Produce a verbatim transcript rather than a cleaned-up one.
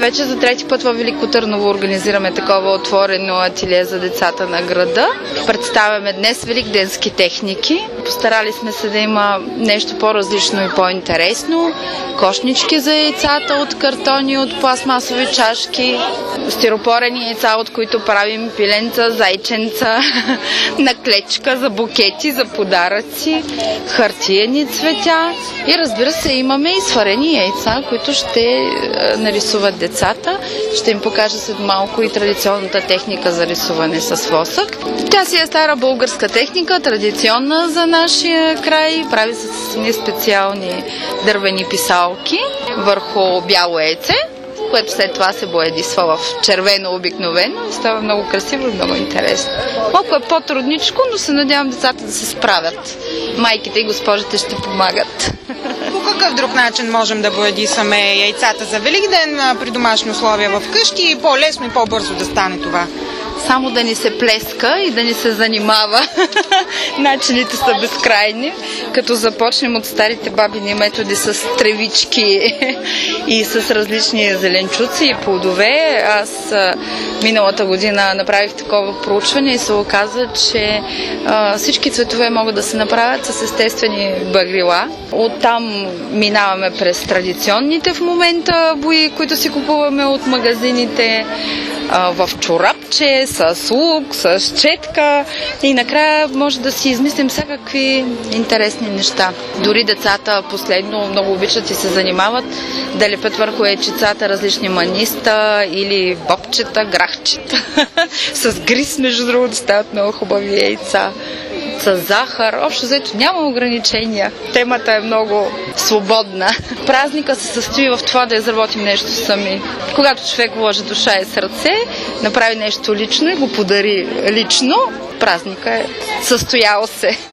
Вече за трети път във Велико Търново организираме такова отворено ателие за децата на града. Представяме днес великденски техники. Постарали сме се да има нещо по-различно и по-интересно. Кошнички за яйцата от картони, от пластмасови чашки, стиропорени яйца, от които правим пиленца, зайченца, наклечка за букети, за подаръци, хартиени цветя и разбира се имаме и сварени яйца, които ще нарисуват децата. Ще им покажа след малко и традиционната техника за рисуване с восък. Тя си е стара българска техника, традиционна за нашия край. Прави се с едни специални дървени писалки върху бяло яйце, което след това се боядисва в червено обикновено. Става много красиво и много интересно. Малко е по-трудничко, но се надявам децата да се справят. Майките и госпожите ще помагат. По какъв друг начин можем да боядисваме яйцата за Великден при домашни условия в къщи и по-лесно и по-бързо да стане това? Само да ни се плеска и да ни се занимава. Начините са безкрайни. Като започнем от старите бабини методи с тревички и с различни зеленчуци и плодове. Аз миналата година направих такова проучване и се оказа, че а, всички цветове могат да се направят с естествени багрила. Оттам минаваме през традиционните в момента бои, които си купуваме от магазините, в чорапче, с лук, с четка и накрая може да си измислим всякакви интересни неща. Дори децата последно много обичат и се занимават да лепят върху яйчицата различни маниста или бобчета, грахчета. С гриз, между другото, стават много хубави яйца. С захар. Общо взето няма ограничения. Темата е много свободна. Празника се състои в това да изработим нещо сами. Когато човек вложи душа и сърце, направи нещо лично и го подари лично, празника е състоял се.